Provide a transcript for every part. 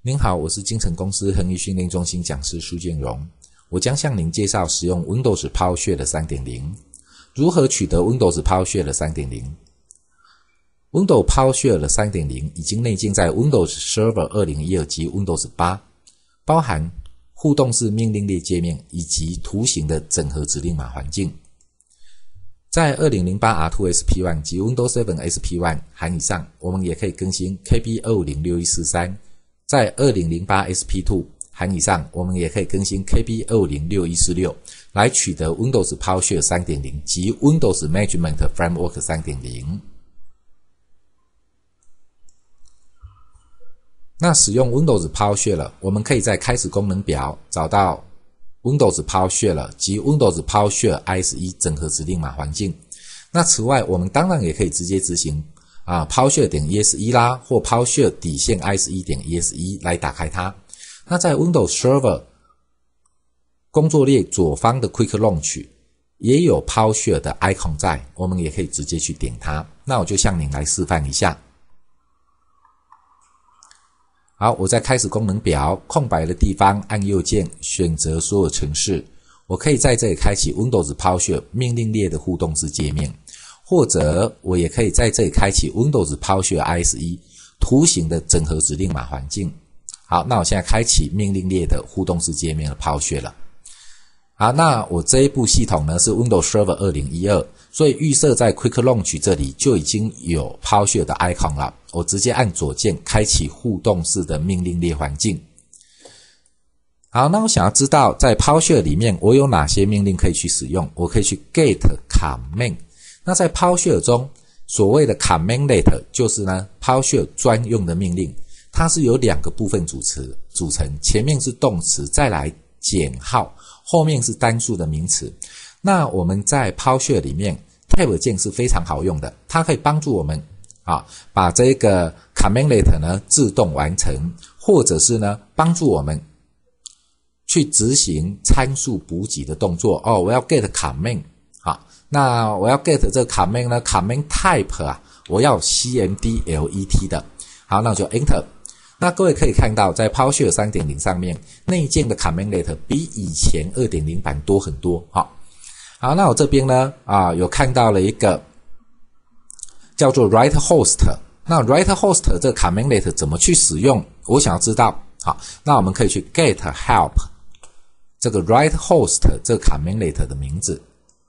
您好，我是精诚公司恒毅训练中心讲师苏建荣，我将向您介绍使用 Windows PowerShell 的 3.0， 如何取得 Windows PowerShell 的 3.0。Windows PowerShell 的 3.0 已经内建在 Windows Server 2012及 Windows 8，包含互动式命令列界面以及图形的整合指令码环境。在 2008R2SP1 及 Windows 7 SP1 含以上，我们也可以更新 KB2506143。在 2008 SP2 含以上，我们也可以更新 KB2506146 来取得 Windows PowerShell 3.0 及 Windows Management Framework 3.0。那使用 Windows PowerShell， 我们可以在开始功能表找到 Windows PowerShell 及 Windows PowerShell ISE 整合指令码环境。那此外，我们当然也可以直接执行PowerShell.exe 啦，或 PowerShell ISE.exe 来打开它。那在 Windows Server 工作列左方的 Quick Launch 也有 PowerShell 的 icon 在，我们也可以直接去点它。那我就向您来示范一下。好，我在开始功能表空白的地方按右键选择所有程式，我可以在这里开启 Windows PowerShell 命令列的互动式界面，或者我也可以在这里开启 Windows PowerShell ISE 图形的整合指令码环境。好，那我现在开启命令列的互动式界面的 PowerShell 了。好，那我这一部系统呢是 Windows Server 2012，所以预设在 Quick Launch 这里就已经有 PowerShell 的 icon 了。我直接按左键开启互动式的命令列环境。好，那我想要知道在 PowerShell 里面我有哪些命令可以去使用，我可以去 get command。那在 PowerShell 中，所谓的 commandlet 就是呢 PowerShell 专用的命令，它是由两个部分组成，前面是动词，再来减号，后面是单数的名词。那我们在 PowerShell 里面 Tab 键是非常好用的，它可以帮助我们把这个 commandlet 呢自动完成，或者是呢帮助我们去执行参数补给的动作。我要 get command， 那我要 get 这个 command 呢 command type 我要 cmdlet 的。好，那我就 enter。那各位可以看到，在 PowerShell 3.0 上面内建的 commandlet 比以前 2.0 版多很多。好，那我这边呢有看到了一个叫做 write host。 那 write host 这个 commandlet 怎么去使用，我想要知道。好，那我们可以去 get help 这个 write host 这个 commandlet 的名字。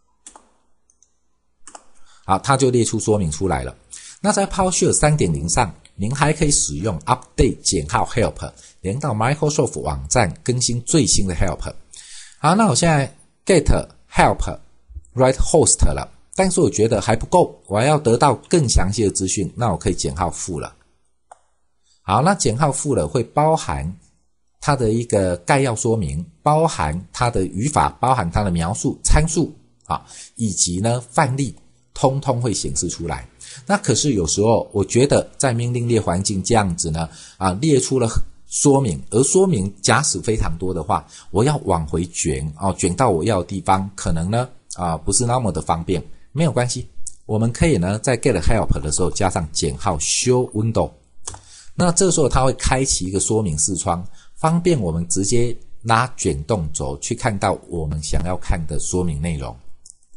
好，它就列出说明出来了。那在 PowerShell 3.0 上，您还可以使用 update -help 连到 Microsoft 网站更新最新的 help。 好，那我现在 get help write host 了，但是我觉得还不够，我还要得到更详细的资讯，那我可以-负了。好，那-负了会包含它的一个概要说明，包含它的语法，包含它的描述参数以及呢范例，通通会显示出来。那可是有时候我觉得在命令列环境这样子呢列出了说明，而说明假使非常多的话，我要往回卷到我要的地方，可能呢不是那么的方便。没有关系，我们可以呢在 get help 的时候加上-show window。 那这时候它会开启一个说明视窗，方便我们直接拉卷动轴去看到我们想要看的说明内容。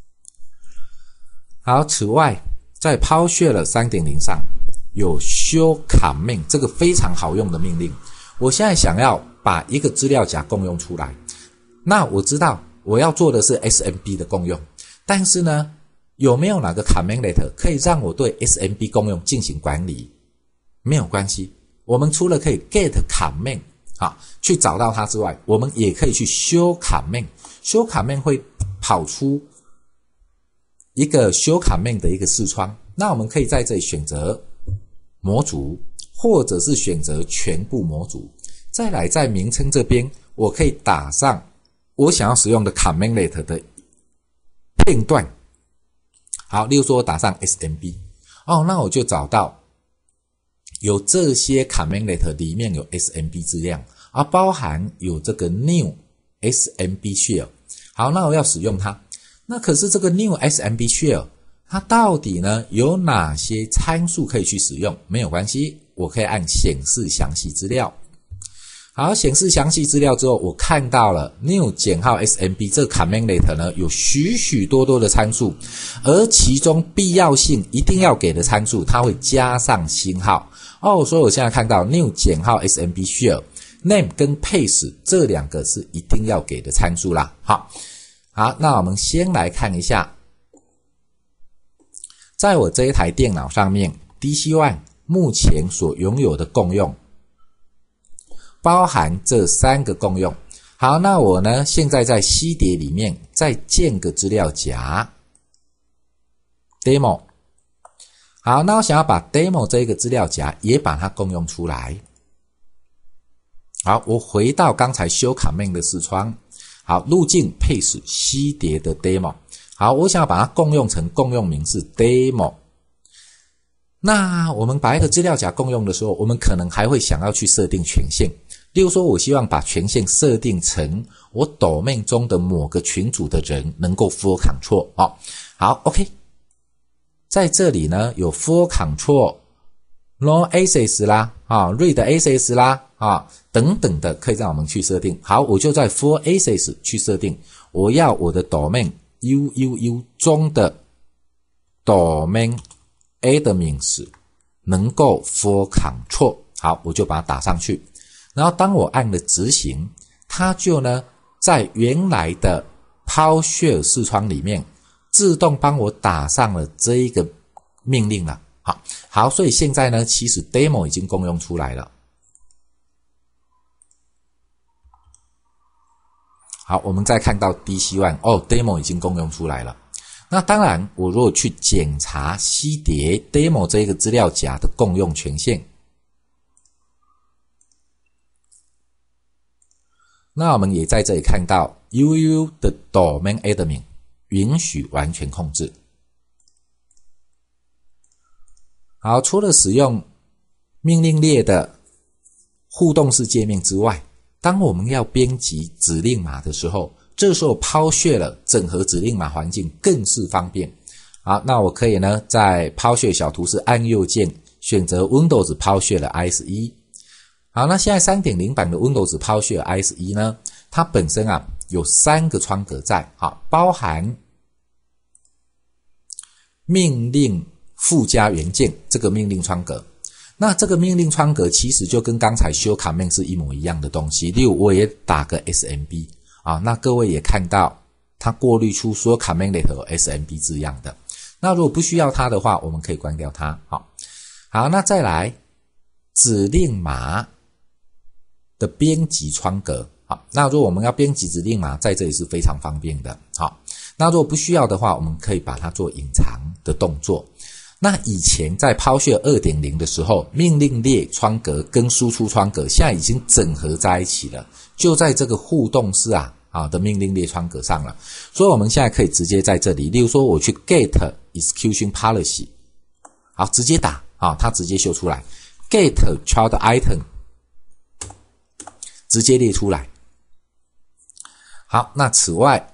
好，此外在 PowerShell 3.0 上有 show command 这个非常好用的命令。我现在想要把一个资料夹共用出来，那我知道我要做的是 SMB 的共用，但是呢有没有哪个 commandlet 可以让我对 SMB 共用进行管理？没有关系，我们除了可以 get command 去找到它之外，我们也可以去 show command。 show command 会跑出一个 show command 的一个视窗，那我们可以在这里选择模组，或者是选择全部模组，再来在名称这边我可以打上我想要使用的 commandlet 的片段。好，例如说我打上 SMB， 那我就找到有这些 commandlet 里面有 SMB 资料，包含有这个 new SMB shell。 好，那我要使用它，那可是这个 new SMB shell 它到底呢有哪些参数可以去使用？没有关系，我可以按显示详细资料。 好，显示详细资料之后，我看到了 new 减号 SMB 这个 commandlet 呢有许许多多的参数，而其中必要性一定要给的参数，它会加上星号。所以我现在看到 new 减号 SMB share name 跟 pace 这两个是一定要给的参数啦。好，那我们先来看一下，在我这一台电脑上面 DC-1 目前所拥有的共用包含这3个共用。好，那我呢现在在 C 碟里面再建个资料夹 demo。 好，那我想要把 demo 这个资料夹也把它共用出来。好，我回到刚才修 command 的视窗。好，路径 paste C 碟的 demo。好，我想要把它共用成共用名是 demo。那我们把一个资料夹共用的时候，我们可能还会想要去设定权限。例如说，我希望把权限设定成我 domain 中的某个群组的人能够 full control。好 ，OK。在这里呢，有 full control、no access 啦、read access 啦、等等的，可以让我们去设定。好，我就在 full access 去设定，我要我的 domain UUU 中的 domain admins 能够 full control。好，我就把它打上去。然后当我按了执行，它就呢在原来的 PowerShell 视窗里面自动帮我打上了这一个命令了。好，所以现在呢，其实 demo 已经共用出来了。好，我们再看到 DC-1， demo 已经共用出来了。那当然，我如果去检查 C 碟 demo 这个资料夹的共用权限，那我们也在这里看到 UUU 的 domain admin 允许完全控制。好，除了使用命令列的互动式界面之外，当我们要编辑指令码的时候，这时候PowerShell整合指令码环境更是方便。好，那我可以呢在 PowerShell 小图示按右键选择 Windows PowerShell ISE。好，那现在 3.0 版的 Windows PowerShell ISE 呢，它本身有3个窗格在，包含命令附加元件这个命令窗格。那这个命令窗格其实就跟刚才修 command 是一模一样的东西。例如我也打个 SMB， 那各位也看到它过滤出所有 command 里头有 SMB 字样的。那如果不需要它的话，我们可以关掉它。好，那再来指令码的编辑窗格。好，那如果我们要编辑指令码，在这里是非常方便的。好，那如果不需要的话，我们可以把它做隐藏的动作。那以前在 PowerShell 2.0 的时候，命令列窗格跟输出窗格现在已经整合在一起了，就在这个互动式的命令列窗格上了。所以我们现在可以直接在这里，例如说我去 get execution policy， 好，直接打它直接秀出来 get child item， 直接列出来。好，那此外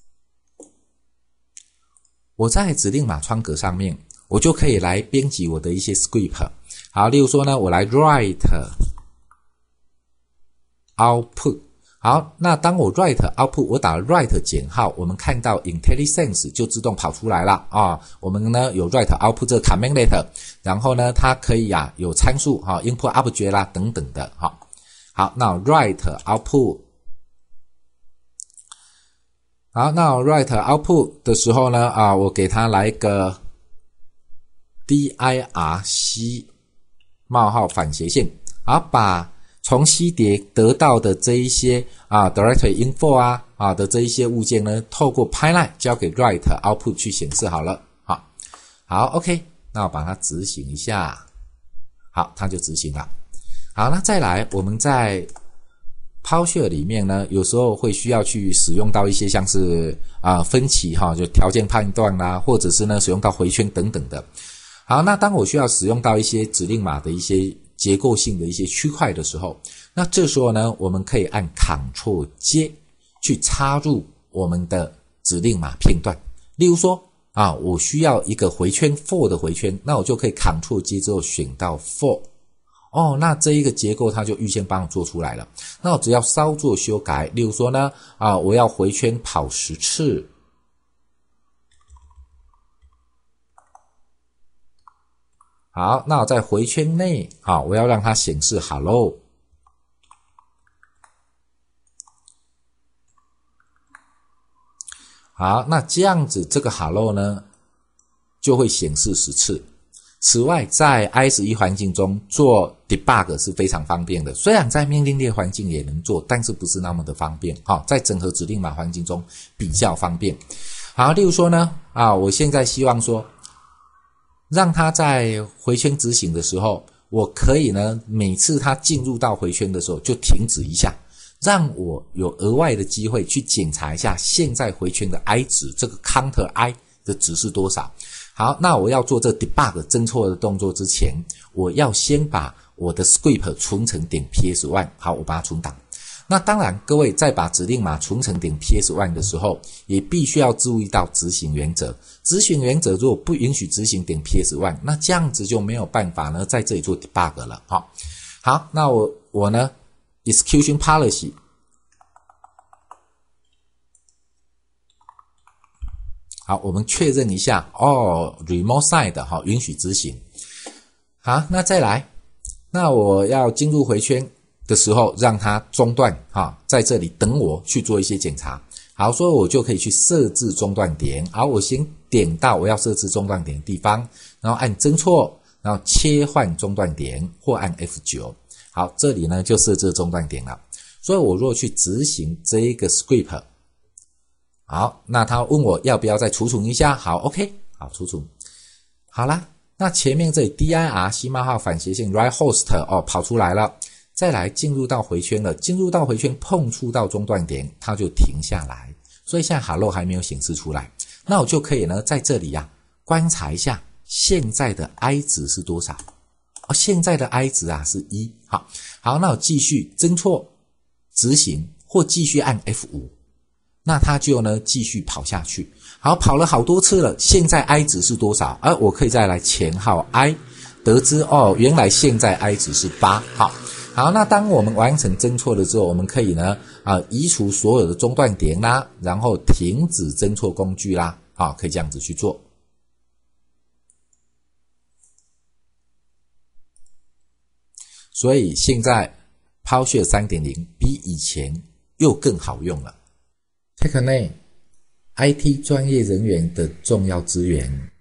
我在指令码窗格上面我就可以来编辑我的一些 script。 好，例如说呢，我来 write output。 好，那当我 write output， 我打了 write 减号，我们看到 IntelliSense 就自动跑出来了我们呢有 write output 这个 commandlet， 然后呢它可以有参数input object 啦等等的。好，那 write output。 好，那我 write output 的时候呢我给它来一个dirc 冒号反斜线，好，把从 C 碟得到的这一些directory info 的这一些物件呢，透过 pipeline 交给 write output 去显示好了。好 OK， 那我把它执行一下。好，它就执行了。好，那再来我们在 PowerShell 里面呢，有时候会需要去使用到一些像是分歧就条件判断啦，或者是呢使用到回圈等等的。好，那当我需要使用到一些指令码的一些结构性的一些区块的时候，那这时候呢，我们可以按 Ctrl 接去插入我们的指令码片段。例如说我需要一个回圈 for 的回圈，那我就可以 Ctrl 接之后选到 for。 那这一个结构它就预先帮我做出来了。那我只要稍作修改，例如说呢，我要回圈跑10次。好，那我在回圈内，我要让它显示 hello。好，那这样子这个 hello 呢，就会显示10次。此外，在 ISE 环境中做 debug 是非常方便的，虽然在命令列环境也能做，但是不是那么的方便。在整合指令码环境中比较方便。好，例如说呢，我现在希望说，让它在回圈执行的时候，我可以呢，每次它进入到回圈的时候就停止一下，让我有额外的机会去检查一下现在回圈的 i 值，这个 counter i 的值是多少。好，那我要做这 debug 侦错的动作之前，我要先把我的 script 存成.ps1。好，我把它存档。那当然，各位在把指令码存成.ps1 的时候，也必须要注意到执行原则。执行原则如果不允许执行.ps1，那这样子就没有办法呢在这里做 debug 了。好，那我呢 execution policy。好，我们确认一下remote side 允许执行。好，那再来，那我要进入回圈的时候让它中断在这里等我去做一些检查。好，所以我就可以去设置中断点。好，我先点到我要设置中断点的地方，然后按侦错，然后切换中断点或按 F9。好，这里呢就设置中断点了。所以我若去执行这一个 script，好，那他问我要不要再储存一下。好 OK， 好，储存。好啦，那前面这里 dir 西冒号反斜线 right host 跑出来了。再来进入到回圈了，进入到回圈碰触到中断点，它就停下来。所以现在 hello 还没有显示出来。那我就可以呢在这里观察一下现在的 i 值是多少。现在的 i 值是1。好，那我继续侦错执行或继续按 F5。那它就呢继续跑下去。好，跑了好多次了，现在 i 值是多少？我可以再来前号 i， 得知原来现在 i 值是8。好，那当我们完成侦错了之后，我们可以呢移除所有的中断点啦，然后停止侦错工具啦。可以这样子去做。所以现在 PowerShell 3.0 比以前又更好用了。TechNet IT 专业人员的重要资源。